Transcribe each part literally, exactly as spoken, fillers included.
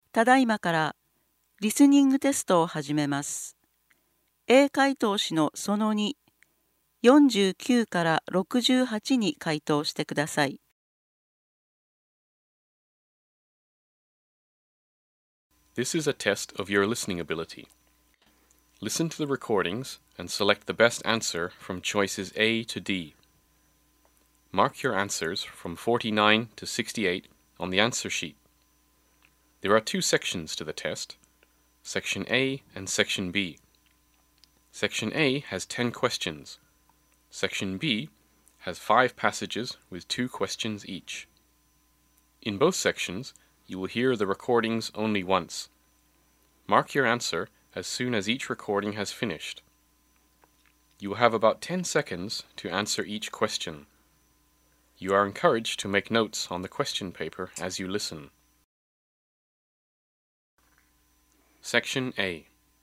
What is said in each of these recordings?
ただいまからリスニングテストを始めます。A 回答詞のそのに、よんじゅうきゅうからろくじゅうはちに回答してください。 This is a test of your listening ability. Listen to the recordings and select the best answer from choices A to D. Mark your answers from forty-nine to sixty-eight on the answer sheet. There are two sections to the test, Section A and Section B. Section A has ten questions. Section B has five passages with two questions each. In both sections, you will hear the recordings only once. Mark your answer as soon as each recording has finished. You will have about ten seconds to answer each question. You are encouraged to make notes on the question paper as you listen. Section A.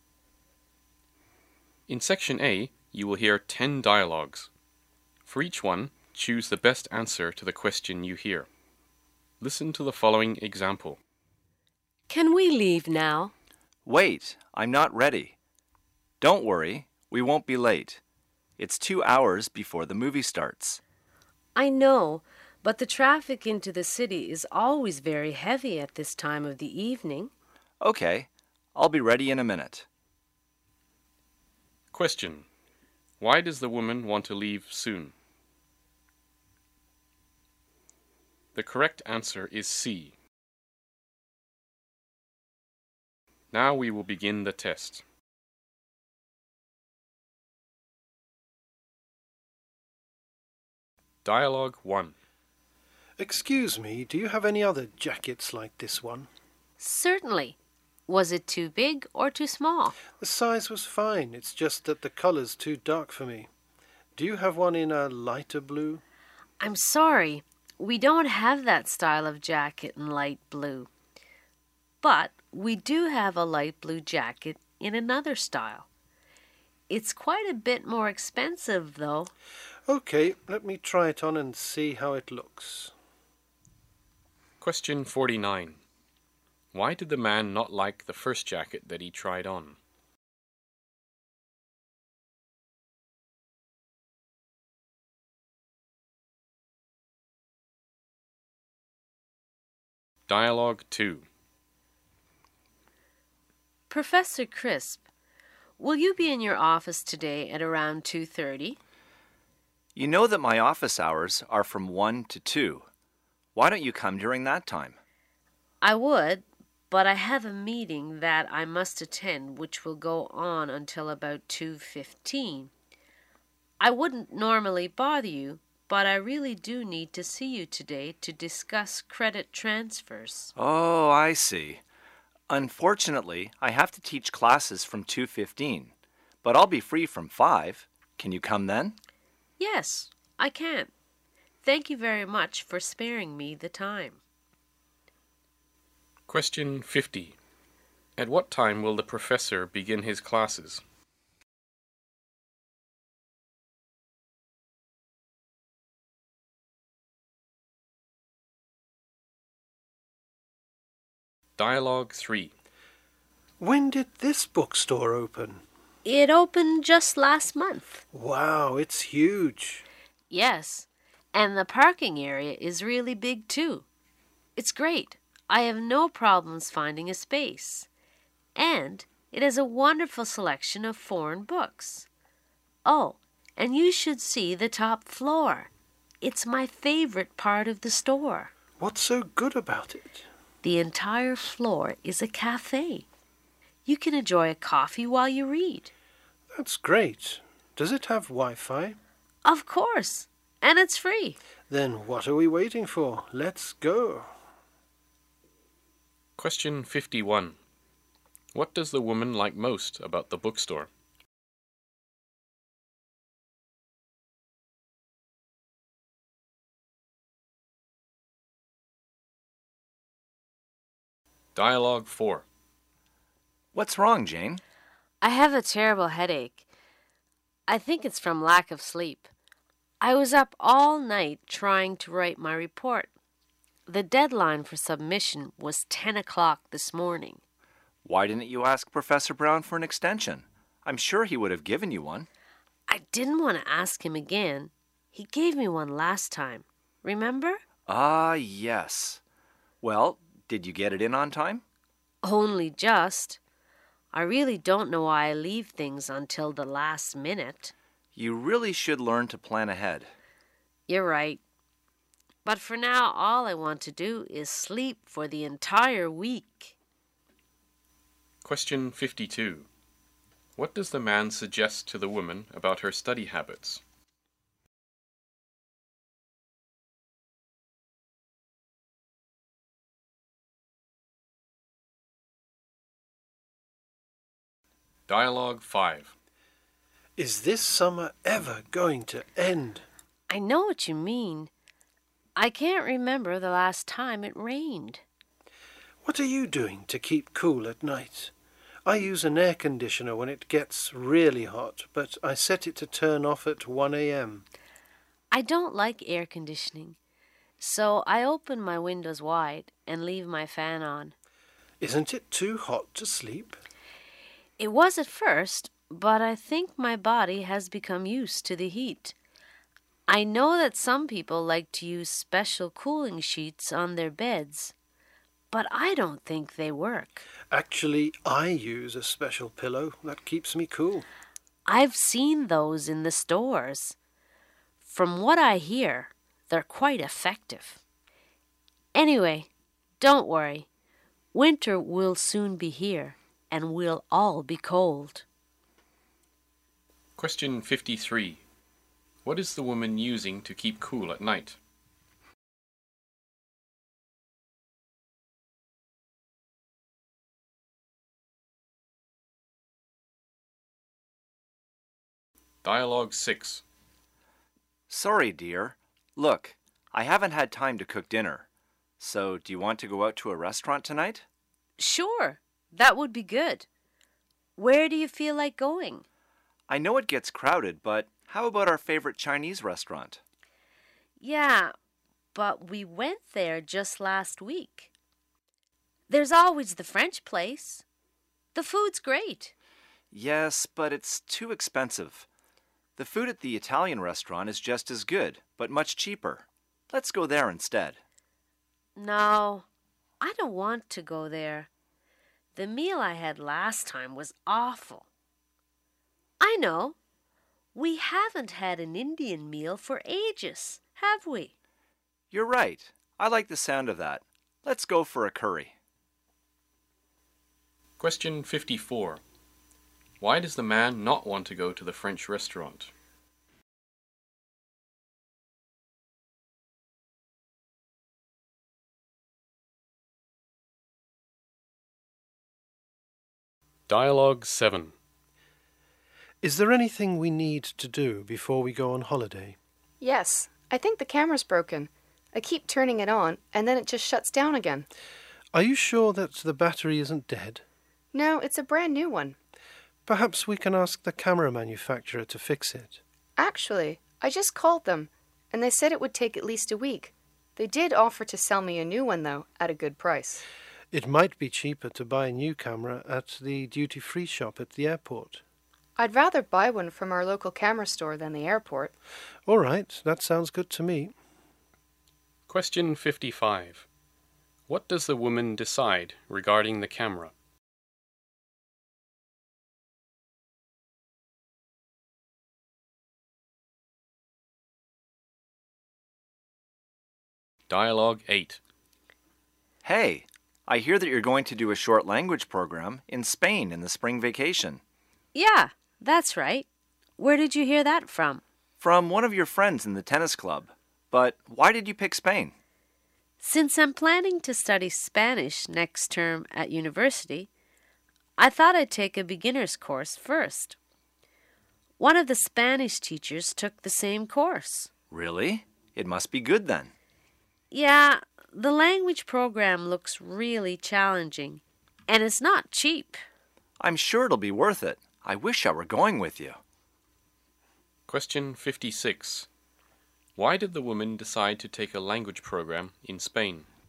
In Section A, you will hear ten dialogues. For each one, choose the best answer to the question you hear. Listen to the following example. Can we leave now? Wait, I'm not ready. Don't worry, we won't be late. It's two hours before the movie starts. I know, but the traffic into the city is always very heavy at this time of the evening. Okay, I'll be ready in a minute. Question. Why does the woman want to leave soon? The correct answer is C. Now we will begin the test. Dialogue one. Excuse me, do you have any other jackets like this one? Certainly. Was it too big or too small? The size was fine, it's just that the color's too dark for me. Do you have one in a lighter blue? I'm sorry. We don't have that style of jacket in light blue. But we do have a light blue jacket in another style. It's quite a bit more expensive, though. Okay, let me try it on and see how it looks. Question forty-nine. Why did the man not like the first jacket that he tried on? Dialogue two. Professor Crisp, will you be in your office today at around two thirty? You know that my office hours are from one to two. Why don't you come during that time? I would, but I have a meeting that I must attend which will go on until about two fifteen. I wouldn't normally bother you, but I really do need to see you today to discuss credit transfers. Oh, I see. Unfortunately, I have to teach classes from two fifteen, but I'll be free from five. Can you come then? Yes, I can. Thank you very much for sparing me the time. Question fifty. At what time will the professor begin his classes? Dialogue three. When did this bookstore open? It opened just last month. Wow, it's huge. Yes, and the parking area is really big too. It's great. I have no problems finding a space. And it has a wonderful selection of foreign books. Oh, and you should see the top floor. It's my favorite part of the store. What's so good about it? The entire floor is a cafe. You can enjoy a coffee while you read. That's great. Does it have Wi-Fi? Of course, and it's free. Then what are we waiting for? Let's go. Question fifty-one. What does the woman like most about the bookstore? Dialogue four. What's wrong, Jane? I have a terrible headache. I think it's from lack of sleep. I was up all night trying to write my report. The deadline for submission was ten o'clock this morning. Why didn't you ask Professor Brown for an extension? I'm sure he would have given you one. I didn't want to ask him again. He gave me one last time. Remember? Ah, yes. Well, did you get it in on time? Only just. I really don't know why I leave things until the last minute. You really should learn to plan ahead. You're right. But for now, all I want to do is sleep for the entire week. Question fifty-two. What does the man suggest to the woman about her study habits? Dialogue five. Is this summer ever going to end? I know what you mean. I can't remember the last time it rained. What are you doing to keep cool at night? I use an air conditioner when it gets really hot, but I set it to turn off at one a.m. I don't like air conditioning, so I open my windows wide and leave my fan on. Isn't it too hot to sleep? It was at first, but I think my body has become used to the heat. I know that some people like to use special cooling sheets on their beds, but I don't think they work. Actually, I use a special pillow that keeps me cool. I've seen those in the stores. From what I hear, they're quite effective. Anyway, don't worry. Winter will soon be here, and we'll all be cold. Question fifty-three. What is the woman using to keep cool at night? Dialogue six. Sorry, dear. Look, I haven't had time to cook dinner. So, do you want to go out to a restaurant tonight? Sure, that would be good. Where do you feel like going? I know it gets crowded, but how about our favorite Chinese restaurant? Yeah, but we went there just last week. There's always the French place. The food's great. Yes, but it's too expensive. The food at the Italian restaurant is just as good, but much cheaper. Let's go there instead. No, I don't want to go there. The meal I had last time was awful. I know. We haven't had an Indian meal for ages, have we? You're right. I like the sound of that. Let's go for a curry. Question fifty-four. Why does the man not want to go to the French restaurant? Dialogue seven. Is there anything we need to do before we go on holiday? Yes, I think the camera's broken. I keep turning it on, and then it just shuts down again. Are you sure that the battery isn't dead? No, it's a brand new one. Perhaps we can ask the camera manufacturer to fix it. Actually, I just called them, and they said it would take at least a week. They did offer to sell me a new one, though, at a good price. It might be cheaper to buy a new camera at the duty-free shop at the airport. I'd rather buy one from our local camera store than the airport. All right, that sounds good to me. Question fifty-five. What does the woman decide regarding the camera? Dialogue eight. Hey, I hear that you're going to do a short language program in Spain in the spring vacation. Yeah, that's right. Where did you hear that from? From one of your friends in the tennis club. But why did you pick Spain? Since I'm planning to study Spanish next term at university, I thought I'd take a beginner's course first. One of the Spanish teachers took the same course. Really? It must be good then. Yeah, the language program looks really challenging, and it's not cheap. I'm sure it'll be worth it. I wish I were going with you. Question fifty-six. Why did the woman decide to take a language program in Spain?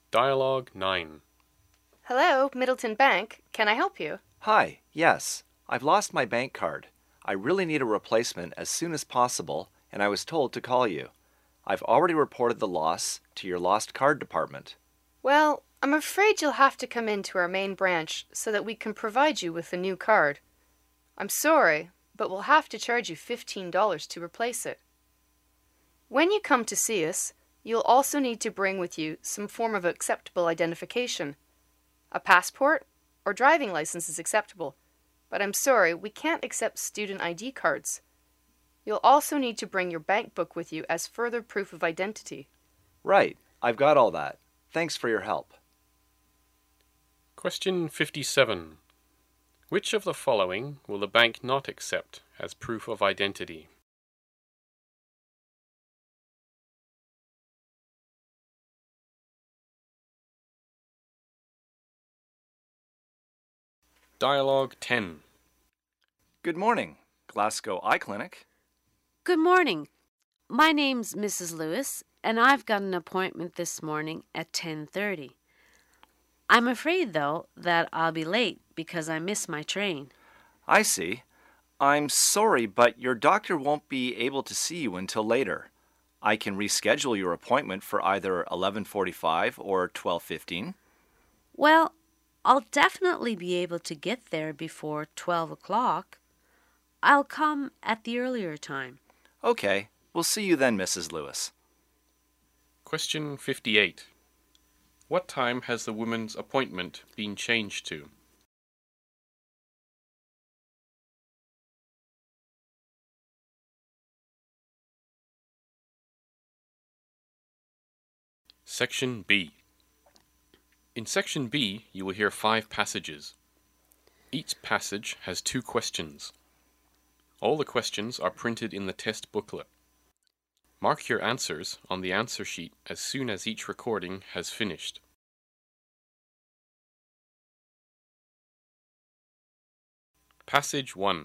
Dialogue nine. Hello, Middleton Bank. Can I help you? Hi, yes. I've lost my bank card. I really need a replacement as soon as possible, and I was told to call you. I've already reported the loss to your lost card department. Well, I'm afraid you'll have to come into our main branch so that we can provide you with a new card. I'm sorry, but we'll have to charge you fifteen dollars to replace it. When you come to see us, you'll also need to bring with you some form of acceptable identification. A passport or driving license is acceptable, but I'm sorry, we can't accept student I D cards. You'll also need to bring your bank book with you as further proof of identity. Right, I've got all that. Thanks for your help. Question fifty-seven. Which of the following will the bank not accept as proof of identity? Dialogue ten. Good morning, Glasgow Eye Clinic. Good morning. My name's Missus Lewis, and I've got an appointment this morning at ten thirty. I'm afraid, though, that I'll be late because I missed my train. I see. I'm sorry, but your doctor won't be able to see you until later. I can reschedule your appointment for either eleven forty-five or twelve fifteen. Well, I'll definitely be able to get there before twelve o'clock. I'll come at the earlier time. Okay, we'll see you then, Missus Lewis. Question fifty-eight. What time has the woman's appointment been changed to? Section B. In Section B, you will hear five passages. Each passage has two questions. All the questions are printed in the test booklet. Mark your answers on the answer sheet as soon as each recording has finished. Passage one.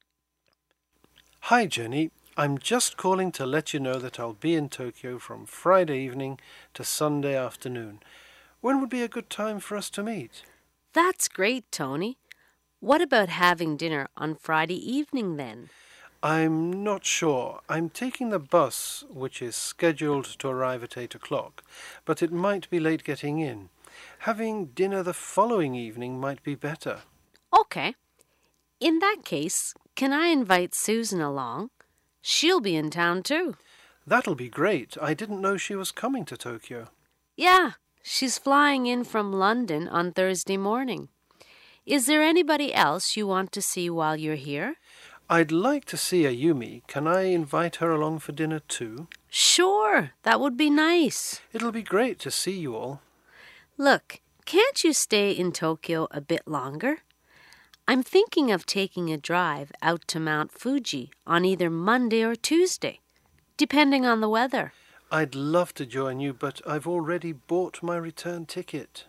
Hi, Jenny. I'm just calling to let you know that I'll be in Tokyo from Friday evening to Sunday afternoon. When would be a good time for us to meet? That's great, Tony. What about having dinner on Friday evening then? I'm not sure. I'm taking the bus, which is scheduled to arrive at eight o'clock, but it might be late getting in. Having dinner the following evening might be better. Okay. In that case, can I invite Susan along? She'll be in town too. That'll be great. I didn't know she was coming to Tokyo. Yeah, she's flying in from London on Thursday morning. Is there anybody else you want to see while you're here? I'd like to see Ayumi. Can I invite her along for dinner too? Sure, that would be nice. It'll be great to see you all. Look, can't you stay in Tokyo a bit longer? I'm thinking of taking a drive out to Mount Fuji on either Monday or Tuesday, depending on the weather. I'd love to join you, but I've already bought my return ticket.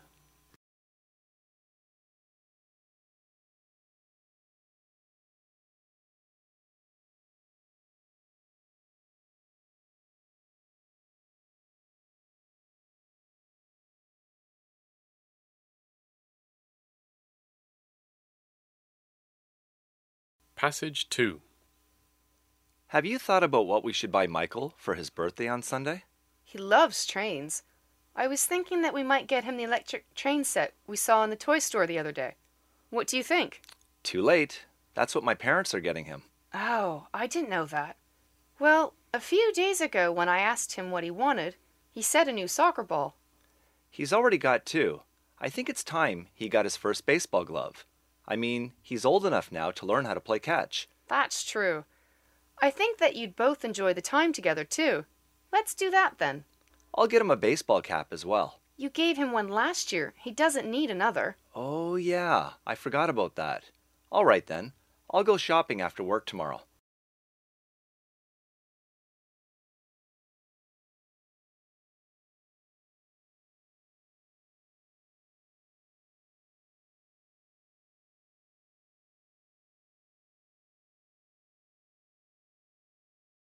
Passage two. Have you thought about what we should buy Michael for his birthday on Sunday? He loves trains. I was thinking that we might get him the electric train set we saw in the toy store the other day. What do you think? Too late. That's what my parents are getting him. Oh, I didn't know that. Well, a few days ago when I asked him what he wanted, he said a new soccer ball. He's already got two. I think it's time he got his first baseball glove. I mean, he's old enough now to learn how to play catch. That's true. I think that you'd both enjoy the time together, too. Let's do that, then. I'll get him a baseball cap as well. You gave him one last year. He doesn't need another. Oh, yeah. I forgot about that. All right, then. I'll go shopping after work tomorrow.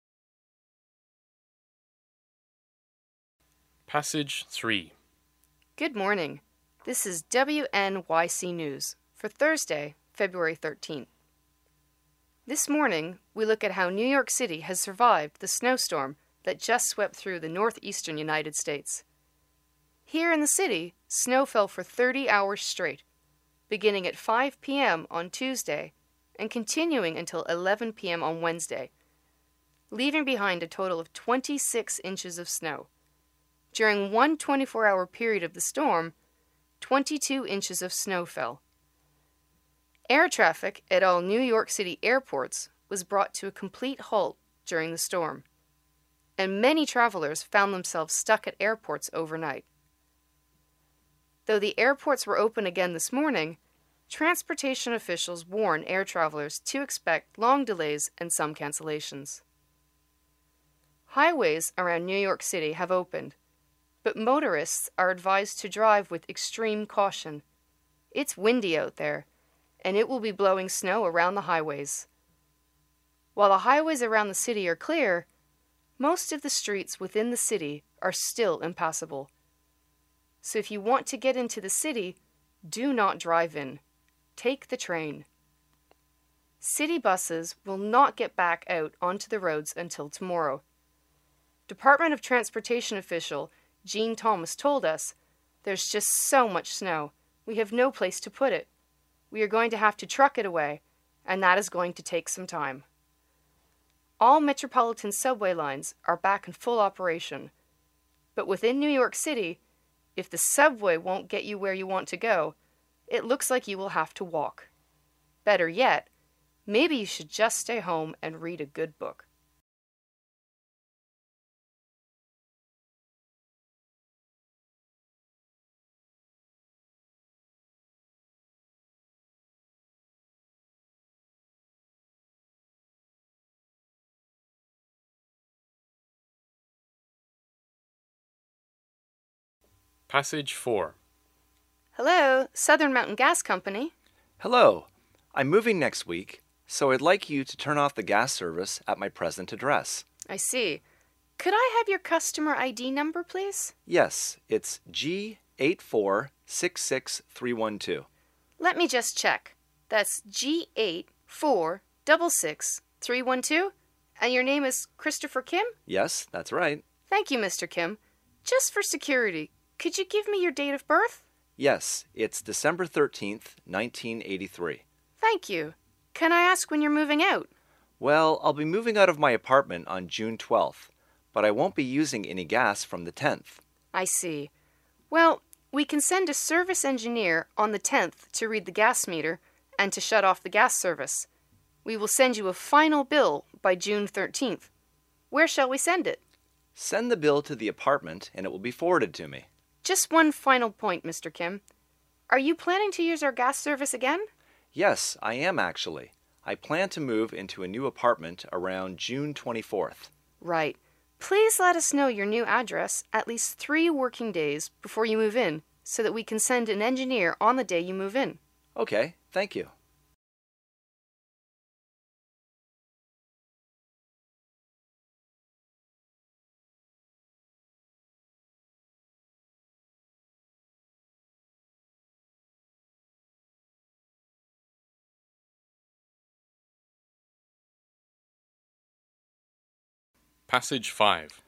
Passage three. Good morning. This is W N Y C News for Thursday, February thirteenth. This morning, we look at how New York City has survived the snowstorm that just swept through the northeastern United States. Here in the city, snow fell for thirty hours straight, beginning at five p.m. on Tuesday and continuing until eleven p.m. on Wednesday, leaving behind a total of twenty-six inches of snow. During one twenty-four hour period of the storm, twenty-two inches of snow fell. Air traffic at all New York City airports was brought to a complete halt during the storm, and many travelers found themselves stuck at airports overnight. Though the airports were open again this morning, transportation officials warn air travelers to expect long delays and some cancellations. Highways around New York City have opened, but motorists are advised to drive with extreme caution. It's windy out there, and it will be blowing snow around the highways. While the highways around the city are clear, most of the streets within the city are still impassable. So if you want to get into the city, do not drive in. Take the train. City buses will not get back out onto the roads until tomorrow. Department of Transportation official Gene Thomas told us, "There's just so much snow. We have no place to put it. We are going to have to truck it away, and that is going to take some time." All metropolitan subway lines are back in full operation. But within New York City, if the subway won't get you where you want to go, it looks like you will have to walk. Better yet, maybe you should just stay home and read a good book. Passage four. Hello, Southern Mountain Gas Company. Hello. I'm moving next week, so I'd like you to turn off the gas service at my present address. I see. Could I have your customer I D number, please? Yes, it's G eight four six six three one two. Let me just check. That's G eight four six six three one two? And your name is Christopher Kim? Yes, that's right. Thank you, Mister Kim. Just for security, could you give me your date of birth? Yes, it's December thirteenth, nineteen eighty-three. Thank you. Can I ask when you're moving out? Well, I'll be moving out of my apartment on June twelfth, but I won't be using any gas from the tenth. I see. Well, we can send a service engineer on the tenth to read the gas meter and to shut off the gas service. We will send you a final bill by June thirteenth. Where shall we send it? Send the bill to the apartment and it will be forwarded to me. Just one final point, Mister Kim. Are you planning to use our gas service again? Yes, I am actually. I plan to move into a new apartment around June twenty-fourth. Right. Please let us know your new address at least three working days before you move in so that we can send an engineer on the day you move in. Okay, thank you. Passage five.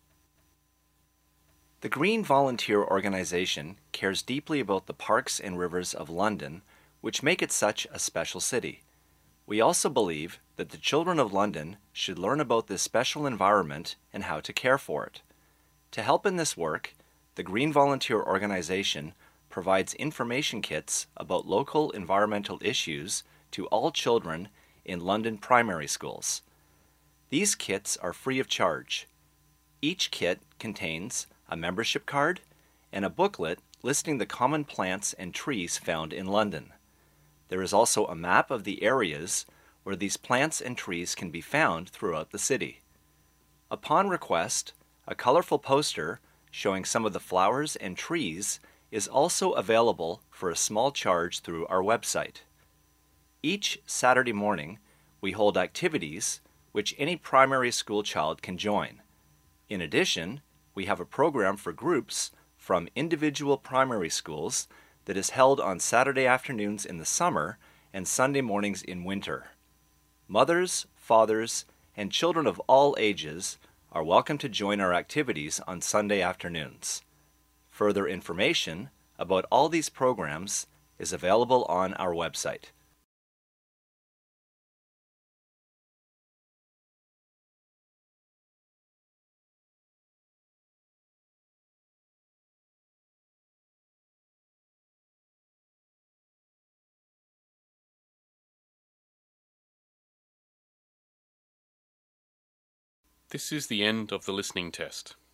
The Green Volunteer Organization cares deeply about the parks and rivers of London, which make it such a special city. We also believe that the children of London should learn about this special environment and how to care for it. To help in this work, the Green Volunteer Organization provides information kits about local environmental issues to all children in London primary schools. These kits are free of charge. Each kit contains a membership card and a booklet listing the common plants and trees found in London. There is also a map of the areas where these plants and trees can be found throughout the city. Upon request, a colorful poster showing some of the flowers and trees is also available for a small charge through our website. Each Saturday morning, we hold activities which any primary school child can join. In addition, we have a program for groups from individual primary schools that is held on Saturday afternoons in the summer and Sunday mornings in winter. Mothers, fathers, and children of all ages are welcome to join our activities on Sunday afternoons. Further information about all these programs is available on our website. This is the end of the listening test.